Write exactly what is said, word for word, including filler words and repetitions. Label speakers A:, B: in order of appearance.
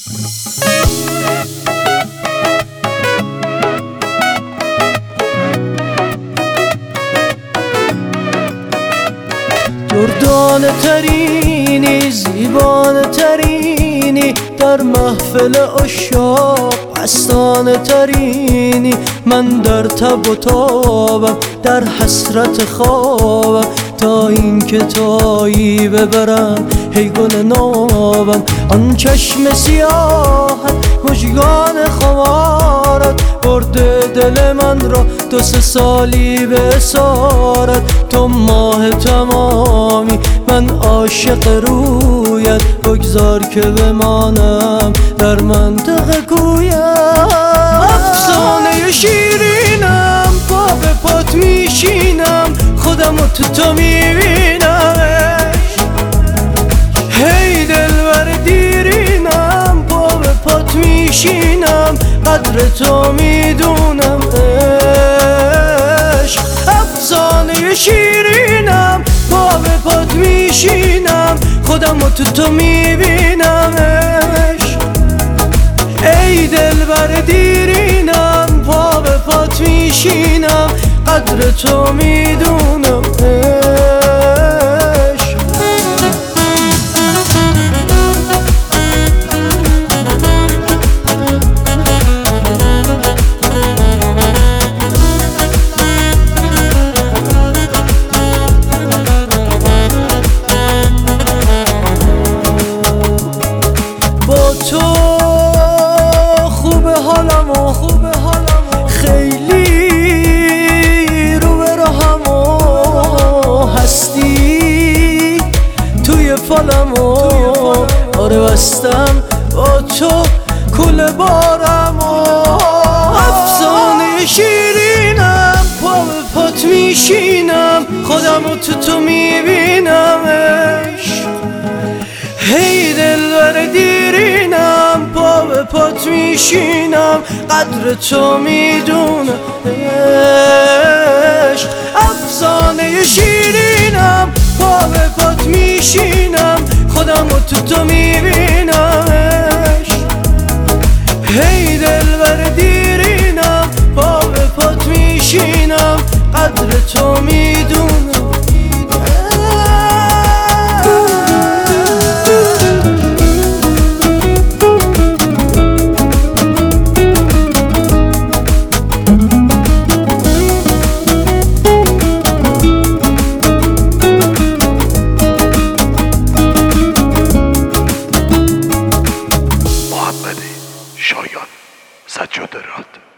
A: دردانه ترینی، زیبانه ترینی، در محفل عشاق مستانه ترینی. من در تب و تابم، در حسرت خوابم، تا این که تایی ببرم هی گل نابم. آن چشم سیاهت، مژگان خمارت، برده دل من را دو سه سالی به اسارت. تو ماه تمامی، من عاشق رویت، بگذار که بمانم در منطقه کویت. افسانه شیرینم، پا به پات میشینم، خودم رو تو تو میبینمش. هی دلبر دیرینم، پا به پات میشینم، قدر تو میدونم عشق. افسانه شیرینم، پا به پات میشینم، خودم رو تو تو میبینمش. ای دلبر دیرینم، پا به پات میشینم، قدر تو میدونم عشق. با تو خوب حالم و خوب حالم، خیلی رو به راهم و هستی توی فالم و آره بستم با تو کل بارم و افسانه شیرینم، پا به پات میشینم، خودم رو تو تو میبینمش. هی دلبر دیرینم، پا به پات میشینم، قدر تو میدونم عشق. افسانه شیرینم، پا به پات میشینم، خودم رو تو تو میبینمش. هی دلبر دیرینم، پا به پات میشینم، قدر تو میدونم.
B: شایان سجاده راد.